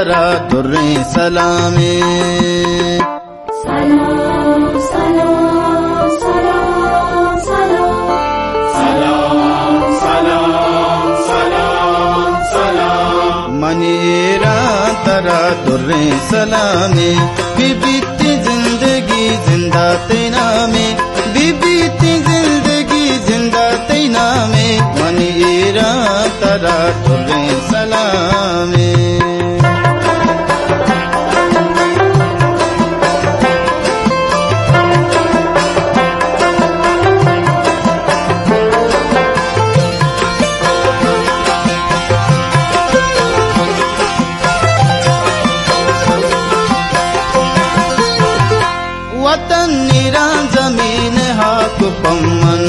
ترا در سلامی. سلام سلام سلام سلام سلام سلام سلام من ایران ترا در سلامی. بی بیتی زندگی زندہ تینا میں، بی بیتی زندگی زندہ تینا میں، من ایران ترا در سلامی. वतन निरान जमीन हाक पम्मन,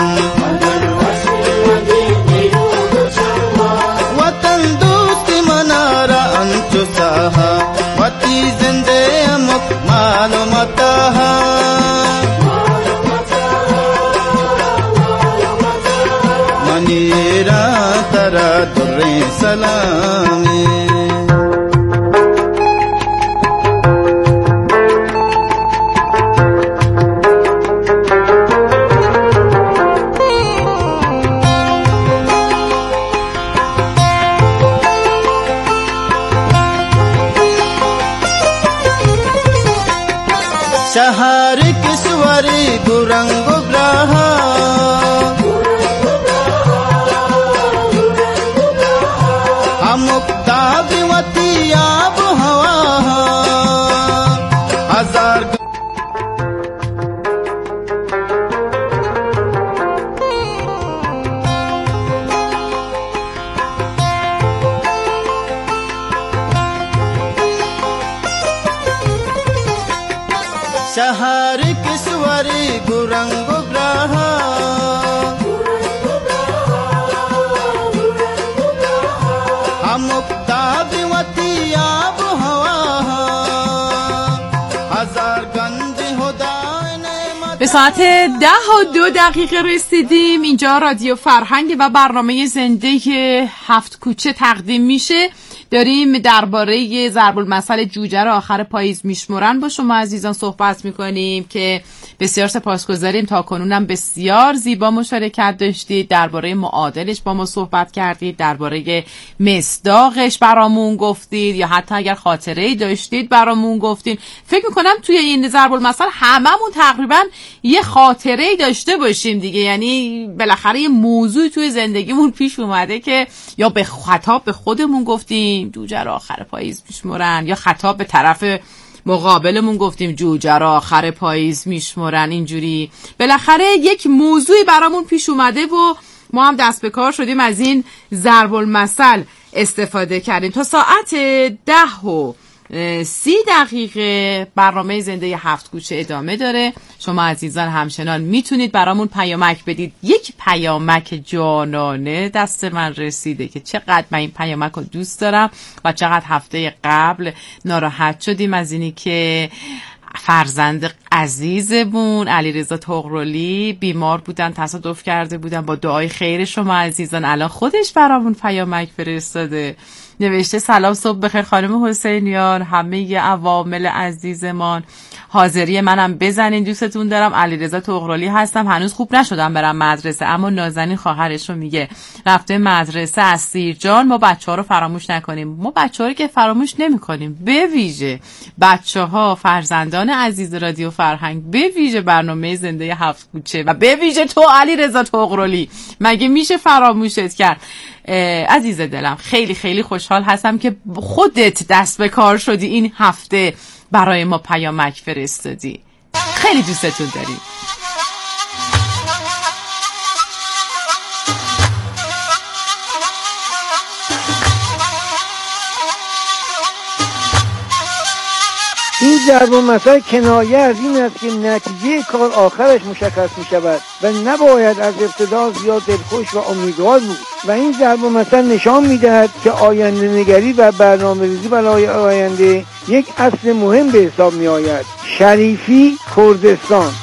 वतन दोस्त मनारा अंचु साहा, वती जिंदे अमुक मालो मताहा. मनीरा तरा दुर्रे सलामी. शहर किशोरी गुरंग ग्राहा, अमुक्ता विवती आब हवा हजार. शहर किशोरी गुरंग ग्राहा, अमुक्ता विवती आब हवा हजार गंज हुदा. به ساعت 10:02 رسیدیم. اینجا رادیو فرهنگ و برنامه زنده 7 کوچه تقدیم میشه. داریم درباره ضرب المثل جوجه را آخر پاییز میشمرن با شما عزیزان صحبت میکنیم که بسیار سپاسگزاریم. تا کنونم بسیار زیبا مشارکت داشتید، درباره معادلش با ما صحبت کردید، درباره مصداقش برامون گفتید، یا حتی اگر خاطره‌ای داشتید برامون گفتید. فکر میکنم توی این ضرب المثل هممون تقریبا یه خاطره‌ای داشته باشیم دیگه، یعنی بالاخره یه موضوع توی زندگیمون پیش اومده که یا به خطاب به خودمون گفتیم جوجه را آخر پاییز میشمرن، یا خطاب به طرف مقابلمون گفتیم جوجه را آخر پاییز میشمرن. اینجوری بالاخره یک موضوعی برامون پیش اومده و ما هم دست به کار شدیم از این ضرب المثل استفاده کردیم. تا ساعت 10:30 برنامه زنده 7 کوچه ادامه داره. شما عزیزان همچنان میتونید برامون پیامک بدید. یک پیامک جانانه دست من رسیده که چقدر من این پیامک رو دوست دارم و چقدر هفته قبل ناراحت شدیم از اینی که فرزند عزیزمون علیرضا طغرالی بیمار بودن، تصادف کرده بودن. با دعای خیر شما عزیزان الان خودش برامون پیامک فرستاده، نوشته سلام صبح بخیر خانم حسینیان، همه عوامل عزیزمان، حاضری منم بزنین، دوستتون دارم، علیرضا طغرالی هستم، هنوز خوب نشدم برم مدرسه اما نازنین خواهرش رو میگه رفته مدرسه از سیرجان. ما بچه‌ها رو فراموش نکنیم، ما بچه‌ها رو که فراموش نمی‌کنیم، به ویژه بچه‌ها فرزندان عزیز رادیو فرهنگ، به ویژه برنامه زنده 7 کوچه و به ویژه تو علیرضا طغرالی، مگه میشه فراموشت کرد؟ عزیز دلم خیلی خیلی خوشحال هستم که خودت دست به کار شدی این هفته برای ما پیامک فرستادی. خیلی دوستتون داریم. این ضرب المثل کنایه از این است که نتیجه کار آخرش مشخص می شود و نباید از ابتدا زیاد دلخوش و امیدوار بود و این ضرب المثل نشان می دهد که آینده نگری و برنامه ریزی برای آینده یک اصل مهم به حساب می آید. شریفی، کردستان.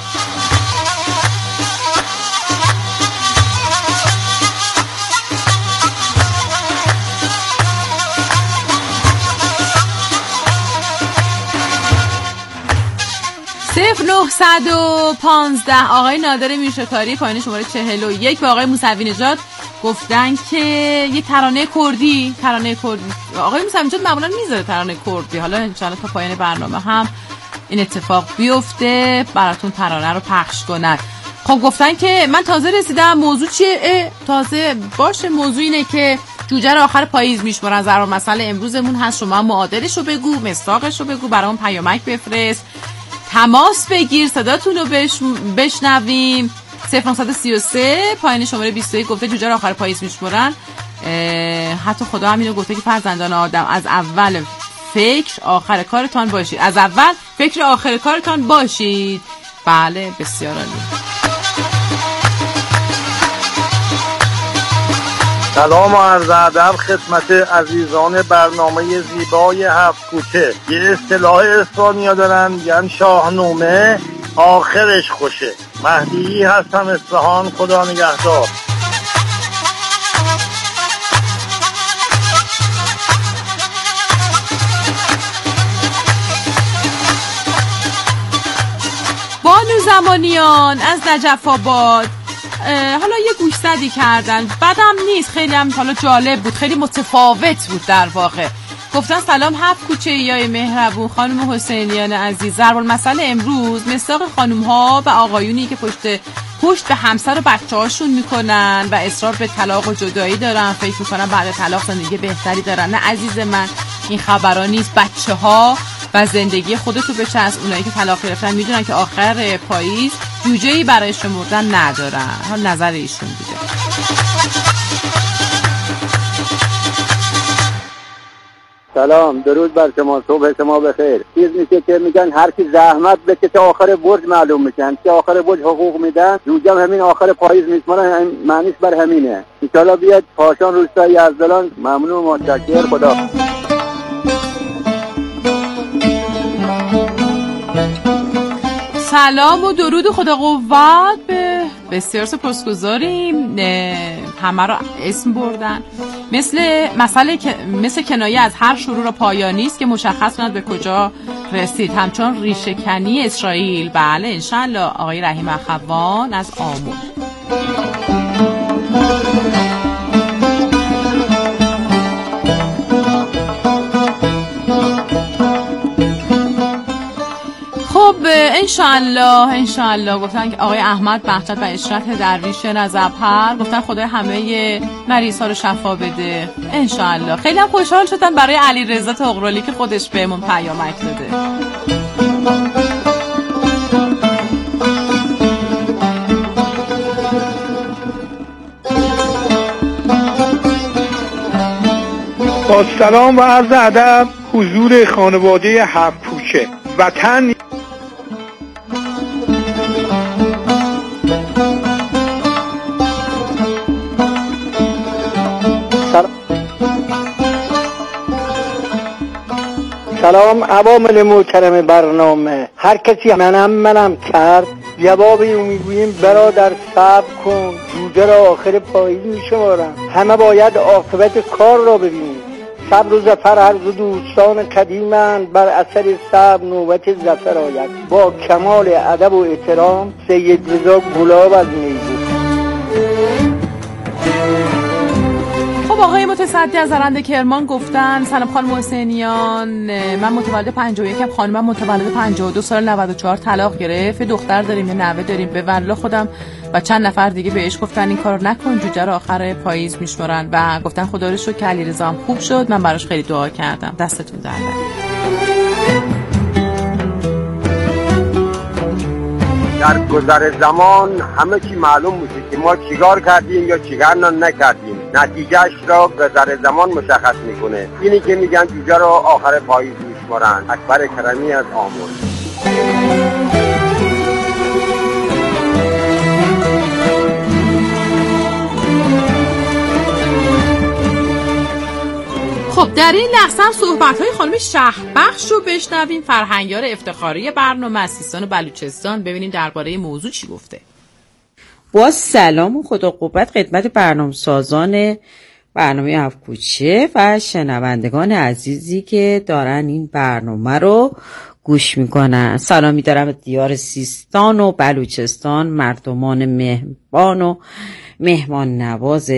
0915 آقای نادر میرشکاری پایین شماره 41 به آقای موسوی نژاد گفتن که یک ترانه کردی آقای موسوی نژاد معمولا میذاره ترانه کردی، حالا انشاءالله تا پایان برنامه هم این اتفاق بیفته براتون ترانه رو پخش کنن. خب گفتن که من تازه رسیدم، موضوع چیه؟ تازه باشه، موضوع اینه که جوجه رو آخر پاییز میشمارن. ضرب مسئله امروزمون هست، شما معادلش رو بگو، مصداقش رو بگو، برامون پیامک بفرست، تماس بگیر، صداتون رو بشنویم. 0933 پایین شماره 21 گفته جوجه رو آخر پاییز میشمارن. حتی خدا همینو گفته که فرزندان آدم از اول فکر آخر کارتان باشید. از اول فکر آخر کارتان باشید. بله بسیار عالی. سلام و عرض ادب خدمت عزیزان برنامه زیبای هفت کوچه. یه اصطلاح اسپانیا دارن میگن شاهنامه آخرش خوشه. مهدی هستم اصفهان، خدا نگهدار. بانو زمانیان از نجف آباد حالا یه گوشزدی کردن، بدم نیست، خیلی هم حالا جالب بود، خیلی متفاوت بود در واقع. گفتن سلام هفت کوچه ایای مهربون خانم حسینیان عزیز، ضرب المثل امروز مصداق خانم ها و آقایونی که پشت به همسر و بچه هاشون میکنن و اصرار به طلاق و جدایی دارن، فکر میکنن بعد طلاق زندگی بهتری دارن. نه عزیز من، این خبرها نیست. بچه ها و زندگی خودتو بچسب. اونایی که طلاق گرفتن میدونن که آخر پاییز جوجه‌ای برای شمردن ندارن. حال نظر ایشون بوده. سلام، درود بر شما، صبح شما بخیر. چیز میشه که میگن هر کی زحمت بکشه آخر برج معلوم میشن، که آخر برج حقوق میدن، جوجم همین آخر پاییز میشمارن، معنیش بر همینه. ان شاءالله بیاد پاشان روستای یزدان. ممنون و متشکر. خدا. سلام و درود و خدا قوت به بسیار سپاسگزاریم. همه رو اسم بردن. مثل کنایه از هر شروع و پایانی است که مشخص کند به کجا رسید، همچون ریشه کنی اسرائیل. بله انشالله. آقای رحیم اخوان از آمون. خب انشالله گفتن که آقای احمد بهجت و اشرت درویش نزبهر گفتن خدای همه مریض ها رو شفا بده انشالله. خیلی هم خوشحال شدن برای علی رضا طغرالی که خودش بهمون پیامک داده. با سلام و عرض ادب حضور خانواده هفت کوچه. وطن سلام عوامل محترم برنامه. هر کسی منم کرد جوابی رو میگوییم برادر صبر کن، جوجه را آخر پاییز میشمارن. همه باید عاقبت کار را ببینیم. صبر و ظفر هر دو دوستان قدیمند، بر اثر صبر نوبت ظفر آید. با کمال ادب و احترام، سید رضا گلاب از نیزه. خب آقای متصدی از زرنده کرمان گفتن سلام خانم حسینیان، من متولد 51م، خانمم متولد 52 سال 94 طلاق گرفت. دختر داریم، یه نوه داریم. به والله خودم و چند نفر دیگه بهش گفتن این کارو نکن، جوجه رو آخر پاییز میشمارن و گفتن خدا رو شکر که علیرضا هم خوب شد. من براش خیلی دعا کردم. دستتون درد در گذر زمان همه چی معلوم میشه که ما چیکار کردیم یا چیکار نکردیم. نتیجهش را گذر زمان مشخص میکنه. اینی که میگن جوجه رو آخر پاییز میشمارن. اکبر کرمی از آمون. خب در این لحظه هم صحبت‌های خانم شهربخش رو بشنویم. فرهنگیار افتخاری برنامه از سیستان و بلوچستان. ببینیم درباره موضوع چی گفته. با سلام و خدا قوت خدمت برنامه سازان برنامه هفت کوچه و شنوندگان عزیزی که دارن این برنامه رو گوش میکنن. سلامی دارم به دیار سیستان و بلوچستان، مردمان مهربان و مهمان نواز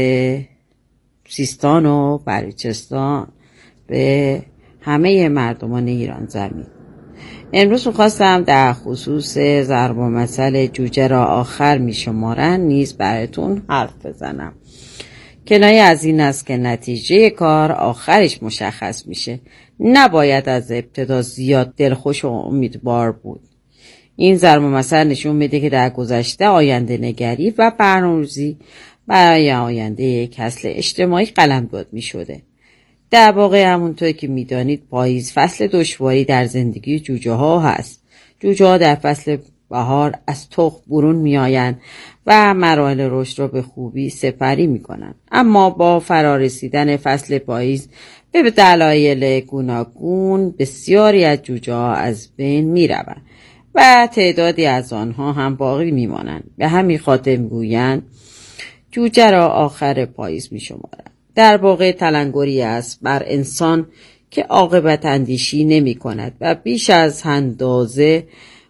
سیستان و بلوچستان، به همه مردمان ایران زمین. امروز می‌خواستم در خصوص ضرب المثل جوجه را آخر می‌شمارند نیز براتون حرف بزنم. کنایه از این است که نتیجه کار آخرش مشخص میشه. نباید از ابتدا زیاد دلخوش و امیدوار بود. این ضرب المثل نشون میده که در گذشته آینده نگری و برنامه‌ریزی برای آینده یک نسل اجتماعی قلمداد می‌شده. در واقع همونطور که میدانید پاییز فصل دشواری در زندگی جوجه ها هست. جوجه ها در فصل بهار از تخم برون میآیند و مراحل رشد را به خوبی سپری میکنند. اما با فرارسیدن فصل پاییز به دلایل گوناگون بسیاری از جوجه ها از بین میروند و تعدادی از آنها هم باقی میمانند. به همین خاطر میگویند جوجه را آخر پاییز میشمارند. در واقع تلنگری است بر انسان که عاقبت اندیشی نمی کند و بیش از اندازه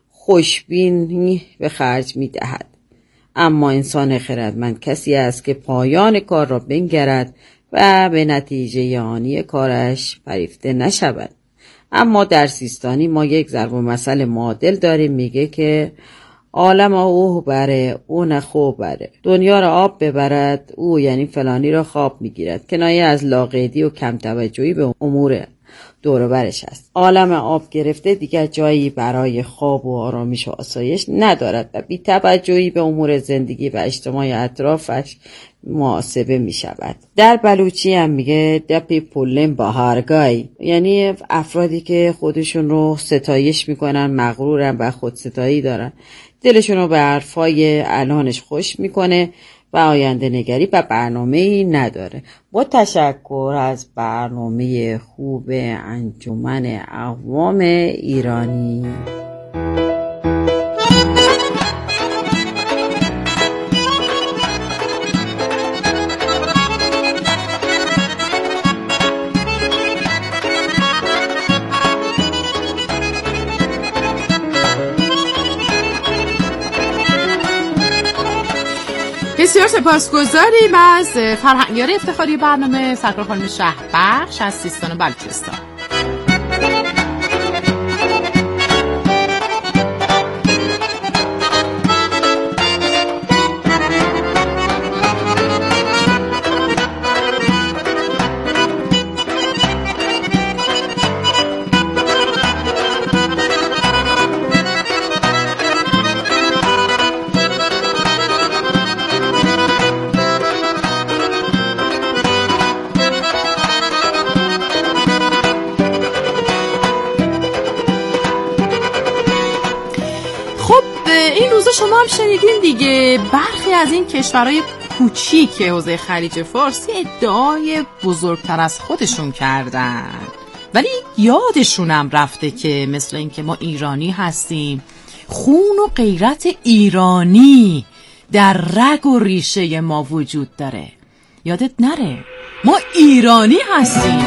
خوشبینی به خرج می دهد. اما انسان خردمند کسی است که پایان کار را بنگرد و به نتیجه آنی کارش فریفته نشود. اما در سیستانی ما یک ضرب المثل معادل داریم، میگه که عالم اوه بره او نخو بره، دنیا را آب ببرد او یعنی فلانی را خواب میگیرد. کنایه از لاقیدی و کم توجهی به امور دور و برش است. عالم آب گرفته دیگر جایی برای خواب و آرامش و آسایش ندارد و بی توجهی به امور زندگی و اجتماع اطرافش محاسبه می شود. در بلوچی هم میگه دپی پولن با هرگای، یعنی افرادی که خودشون رو ستایش میکنن، مغرورن و خودستایی دارن، دلشون رو به حرفای الانش خوش میکنه و آینده نگری و برنامه‌ای نداره. با تشکر از برنامه خوب انجمن اقوام ایرانی. بسیار سپاسگزاریم از فرهنگیار افتخاری برنامه سرکار خانم شهربخش از سیستان و بلوچستان. شما هم شنیدین دیگه، برخی از این کشورهای کوچیک حوزه خلیج فارس ادعای بزرگتر از خودشون کردن، ولی یادشونم رفته که مثل این که ما ایرانی هستیم، خون و غیرت ایرانی در رگ و ریشه ما وجود داره. یادت نره ما ایرانی هستیم.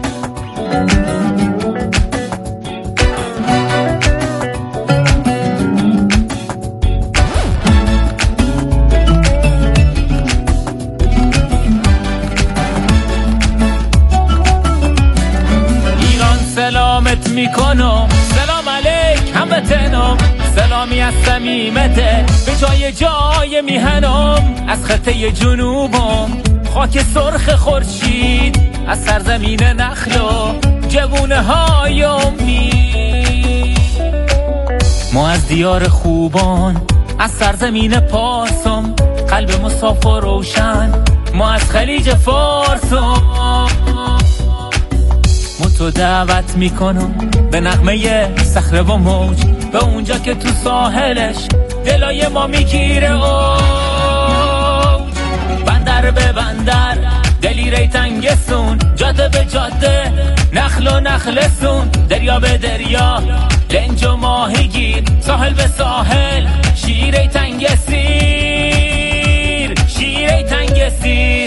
سلامت میکنم، سلام علیک هموطنم، سلامی از صمیمته به جای میهنم، از خطه جنوبم خاک سرخ خورشید، از سرزمین نخل و جوونه های امید. ما از دیار خوبان، از سرزمین پارسم، قلب مسافر روشن، ما از خلیج فارسم. تو دعوت میکنم به نغمه صخره و موج، به اونجا که تو ساحلش دلای ما میگیره اوج. بندر به بندر دلی ریتنگسون، جاده به جاده نخل و نخلسون، دریا به دریا لنج و ماهیگیر، ساحل به ساحل شیره تنگسیر، شیره تنگسیر.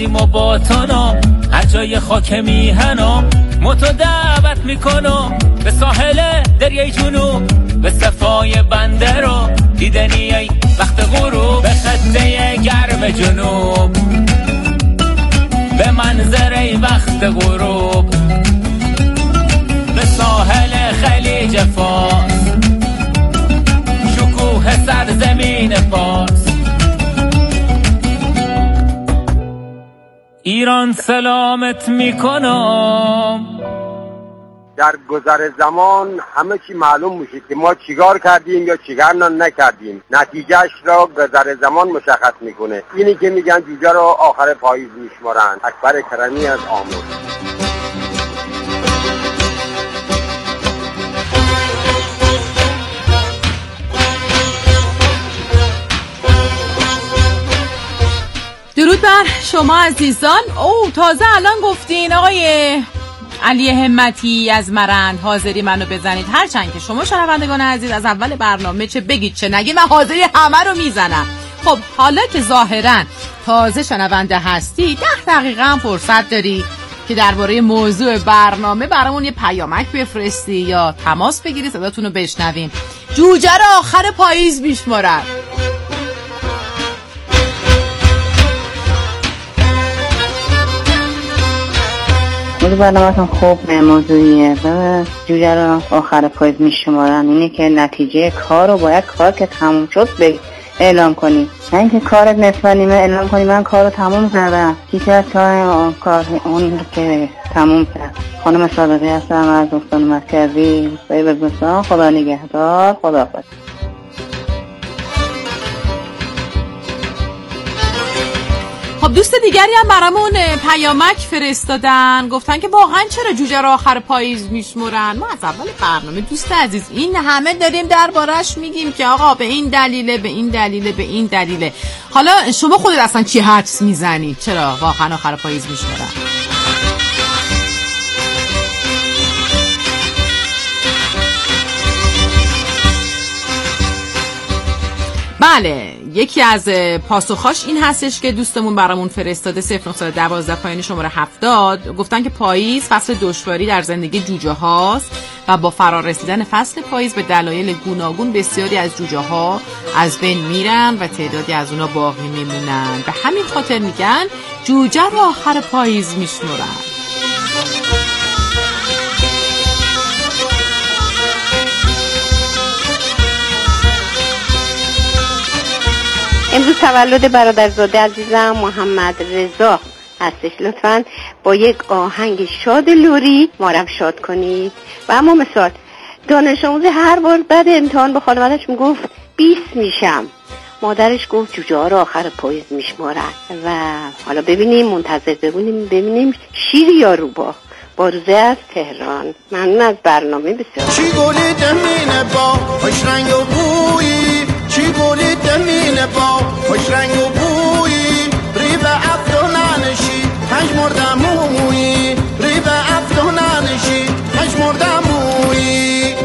هستیم و با تنم هر جای خاک میهنم متو دعوت میکنم به ساحل دریای جنوب به صفای بنده رو دیدنی ای وقت غروب به خطه گرم جنوب به منظره وقت غروب به ساحل خلیج فارس شکوه سرزمین فارس ایران سلامت میکنم. در گذر زمان همه چی معلوم میشه که ما چیکار کردیم یا چیکار نکردیم. نتیجهش را گذر زمان مشخص میکنه. اینی که میگن جوجه را آخر پاییز میشمارن. اکبر کرمی از آموز. درود بر شما عزیزان. تازه الان گفتین آقای علی همتی از مرند حاضری منو بزنید. هرچند که شما شنوندگان عزیز از اول برنامه چه بگید چه نگید من حاضری همه رو میزنم. خب حالا که ظاهرا تازه شنونده هستی 10 دقیقه هم فرصت داری که درباره موضوع برنامه برامون یه پیامک بفرستی یا تماس بگیری صداتون رو بشنویم. جوجه رو آخر پاییز میشمارن. برنامه‌تون خوب موضوعیه و جوجه رو آخر پاییز میشمارن. اینه که نتیجه کار رو باید کار که تموم شد اعلام کنی، نه اینکه کارت نصف نیمه اعلام کنی من کار رو تموم کردم. کیسی از کار اون که تموم کرد. خانم صادقی هستم از استان مرکزی بزرگستان. خدا نگهدار. خداحافظ. خب دوست دیگری هم برامون پیامک فرستادن، گفتن که واقعا چرا جوجه رو آخر پاییز میشمرن. ما از اول برنامه دوست عزیز این همه داریم دربارش میگیم که آقا به این دلیله به این دلیله به این دلیله. حالا شما خودت اصلا چی حدس میزنی چرا واقعا آخر پاییز میشمرن؟ بله یکی از پاسخاش این هستش که دوستمون برامون فرستاده 0912 پایین شماره 70 گفتن که پاییز فصل دشواری در زندگی جوجه هاست و با فرار رسیدن فصل پاییز به دلایل گوناگون بسیاری از جوجه ها از بین میرن و تعدادی از اونا باقی میمونن. به همین خاطر میگن جوجه رو آخر پاییز میشمرن. امروز تولد برادرزاده عزیزم محمد رضا هستش. لطفاً با یک آهنگ شاد لوری ما رو شاد کنید. و اما مثال دانش آموز هر بار بعد امتحان به خانواده‌اش میگفت 20 میشم، مادرش گفت جوجه ها رو آخر پاییز میشمارن. و حالا ببینیم منتظر ببینیم شیر یا روباه. باروزه از تهران. ممنون از برنامه بسیار. چی گلی دمینه با خوش رنگ و بویی، چی گلی دمینه با خوش رنگ و بویی، ریب افتونانشی پنج مردم مویی، ریب افتونانشی پنج مردم مویی.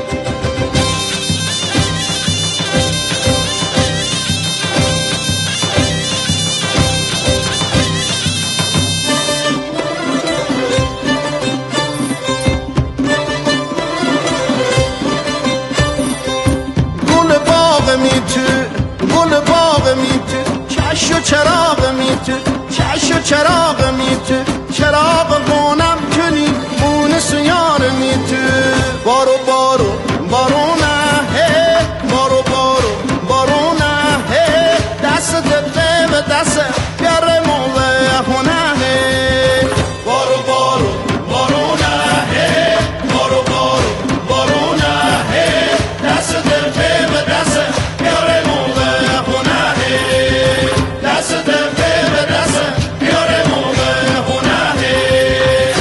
گل باغ میتو چش و چراغ میتو چش و چراغ میتو چراغ گونم کنی اون سیار میتو بارو بارو بارو نه هی بارو بارو بارو نه هی دست دل و دست بیاره موله خونه هی بارو بارو بارو نه هی بارو بارو بارو نه هی دست دل و دست بیاره موله خونه هی دست دل و دست بیاره موله خونه هی.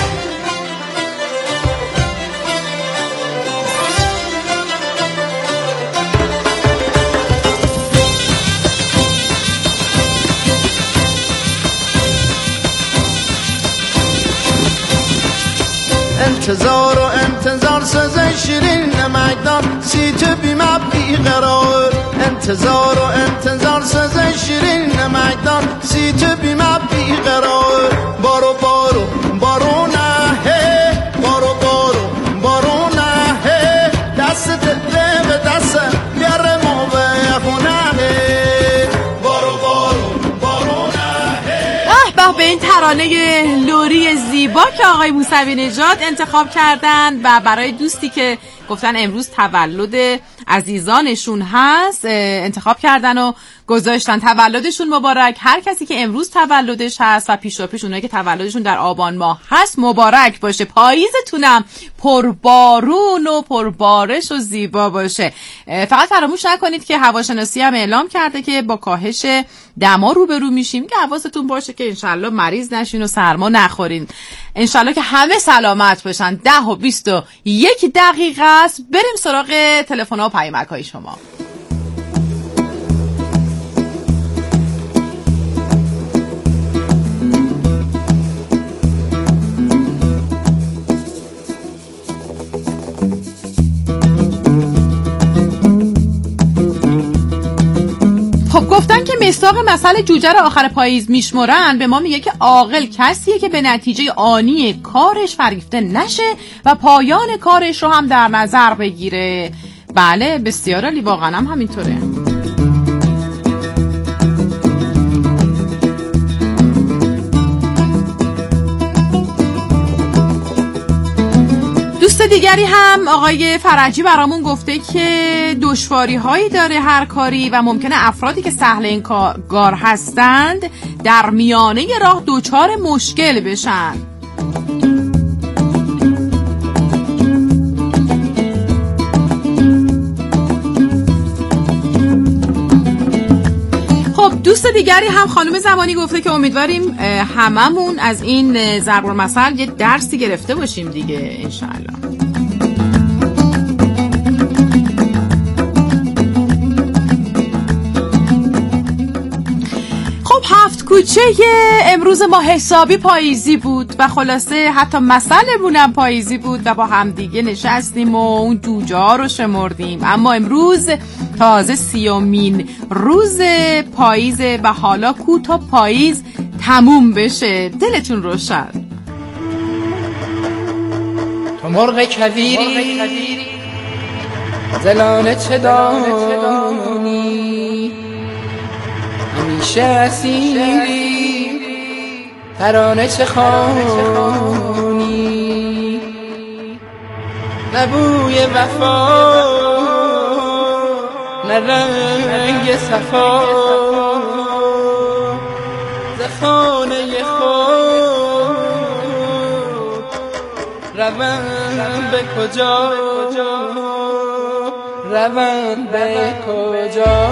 انتظار و انتظار سزه شیرین نمکدار سی تو بیمه بیقرار. انتظار و انتظار سزه شیرین نمکدار سیت بیمه بیقرار بارو بارو بارو نه بارو بارو بارو نه دست دل به دست بیاره ما به خونه بارو بارو بارو نه به این ترانه لوری زیبا که آقای موسوی نژاد انتخاب کردن و برای دوستی که گفتن امروز تولد عزیزانشون هست انتخاب کردن و گذاشتن تولدشون مبارک. هر کسی که امروز تولدش هست و پیشاپیش اونایی که تولدشون در آبان ماه هست مبارک باشه. پاییزتونم پربارون و پربارش و زیبا باشه. فقط فراموش نکنید که هواشناسی هم اعلام کرده که با کاهش دما روبرو میشیم که حواستون باشه که انشالله مریض نشین و سرما نخورین. انشالله که همه سلامت باشن. 10 و 21 دقیقه است. بریم سراغ تلفن ها و پیامک های شما. گفتن که مصداق مثل جوجه رو آخر پاییز میشمرن به ما میگه که عاقل کسیه که به نتیجه آنی کارش فریفته نشه و پایان کارش رو هم در نظر بگیره. بله بسیار عالی، واقعا هم همینطوره. دوست دیگری هم آقای فرجی برامون گفته که دشواری هایی داره هر کاری و ممکنه افرادی که سهل این کار هستند در میانه راه دوچار مشکل بشن. خب دوست دیگری هم خانم زمانی گفته که امیدواریم هممون از این ضرب المثل یه درسی گرفته باشیم دیگه انشاءالله. خب هفت کوچه امروز ما حسابی پاییزی بود و خلاصه حتی مثلمون هم پاییزی بود و با همدیگه نشستیم و اون جوجه ها رو شمردیم. اما امروز تازه 30مین روز پاییزه و حالا کو تا پاییز تموم بشه. دلتون روشن. تو مرغ کویری زلانه چه دانی همیشه اسیری ترانه چه خوانی نه بوی وفا نه رنگ صفا ز خانه خود روم به کجا روم به کجا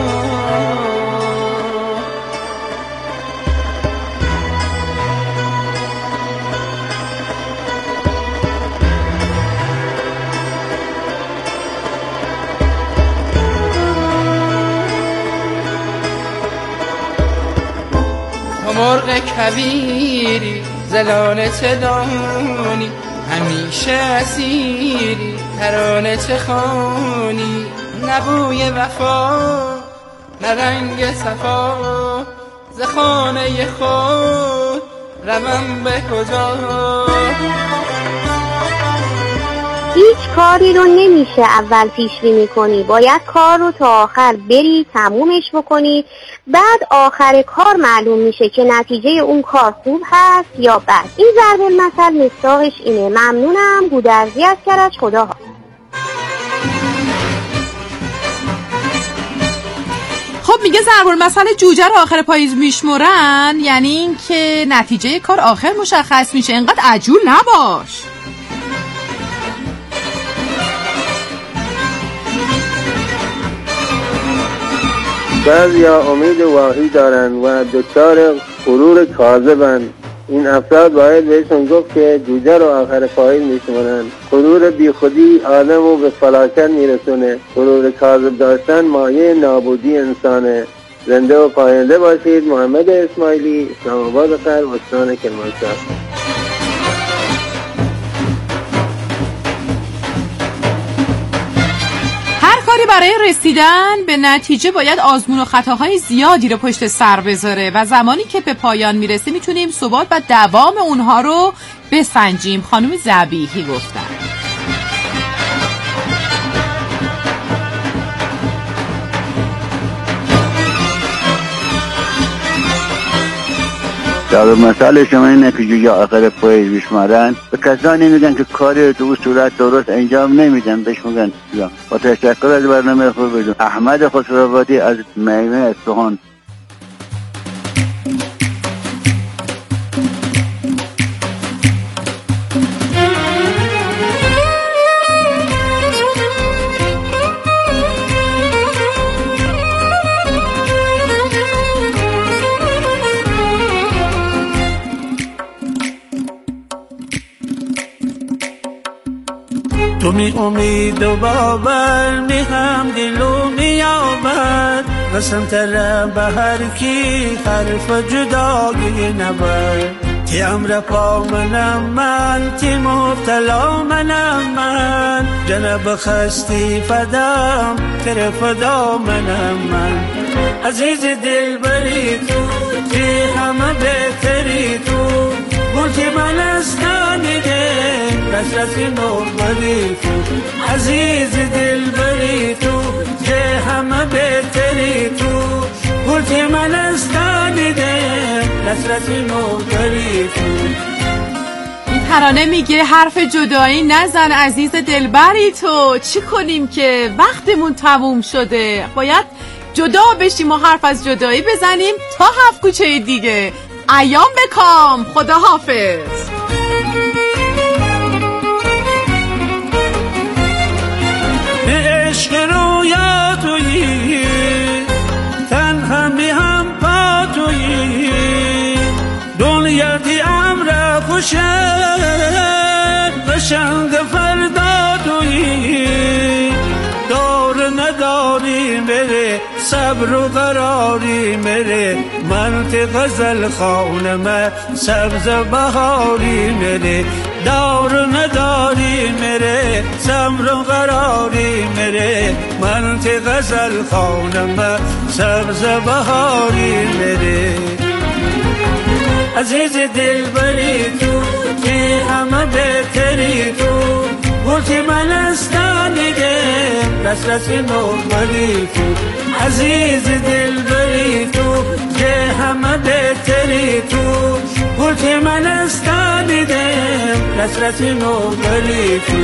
مرغ کویری زلانه چه دانی همیشه اسیری ترانه چه خوانی نه بوی وفا نه رنگ صفا ز خانه خود روم به کجا. هیچ کاری رو نمیشه اول پیش بینی کنی، باید کار رو تا آخر بری تمومش بکنی، بعد آخر کار معلوم میشه که نتیجه اون کار خوب هست یا بد. این ضرب المثل مصداقش اینه. ممنونم. گودرزی از کرج. خداحافظ. خب میگه ضرب المثل جوجه رو آخر پاییز میشمرن، یعنی این که نتیجه کار آخر مشخص میشه. اینقدر عجول نباش. بعضیا امید واهی دارن و دچار غرور کاذبن. این افراد باید بهشون گفت که جوجه رو آخر پاییز میشمارن. غرور بی خودی آدم رو به فلاکت میرسونه. غرور کاذب داشتن مایه نابودی انسانه. زنده و پاینده باشید. محمد اسماعیلی، اسلام آباد خیر، استان کرمانشاه. هر کاری برای رسیدن به نتیجه باید آزمون و خطاهای زیادی رو پشت سر بذاره و زمانی که به پایان میرسه میتونیم ثبات و دوام اونها رو بسنجیم. خانم ذبیحی گفتن. در مثال شما اینه که جوجه آخر پاییز بشمارن به کسانی میگن که کاری تو صورت درست انجام نمیدن، بهش میگن با تشکر از برنامه خوب بدون. احمد خسروآبادی از میمه اصفهان. تو می امید و باور می هم دلو می آور قسم تره به هر کی حرف جدایی نبر تی امر پا منم من تی مبتلا منم من جنب خستی فدام تر فدا منم من عزیز دل بری تو تی همه بهتری تو گلتی من استانیده رسرسی نوبری تو عزیز دل بری تو که همه بهتری تو گلتی من استانیده رسرسی نوبری تو. این ترانه میگه حرف جدایی نزن عزیز دلبری تو. چی کنیم که وقتمون تموم شده، باید جدا بشیم و حرف از جدایی بزنیم تا 7 کوچه دیگه. ایام بکام، خدا حافظ. عشق رویا تویی تنها می هم پا تویی دنیا دی امر خوشه قشنگ فردا تویی دار نداری میره صبر و قراری میره منطق غزل خانم سبز بهاری میره دار نداری میره صبر و قراری میره منطق غزل خانم سبز بهاری میره عزیز دل بری تو که همه بهتری تو گلتی من استانیده رسرسی نوبری تو عزیز دل بری تو که همه بهتری تو گلتی من استانیده رسرسی نوبری تو.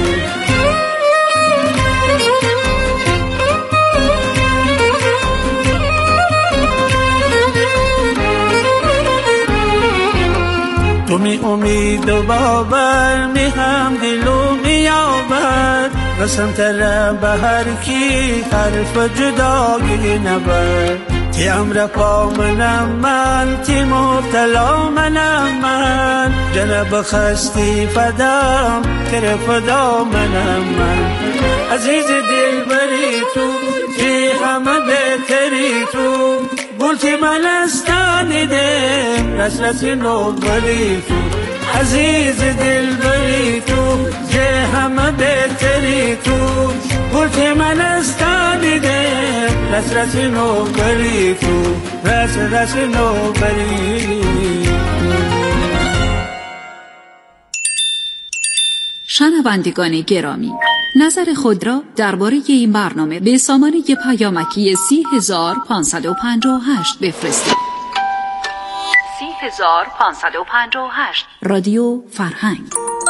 تو می امید و باور می هم دلو می آور قسم تره به هر کی حرف جدایی نبر تی امر پا منم من تی مبتلا منم من جنب خستی فدام تر فدا منم من عزیز دل بری تو تی همه بهتری تو گلتی من استانیده رسرسی نوبری تو عزیز دل بری تو که همه بهتری تو گلتی من استانیده رسرسی نوبری تو رسرسی نوبری. شنوندگان گرامی، نظر خود را درباره این برنامه به سامانه پیامکی 30558 بفرستید. 30558 رادیو فرهنگ.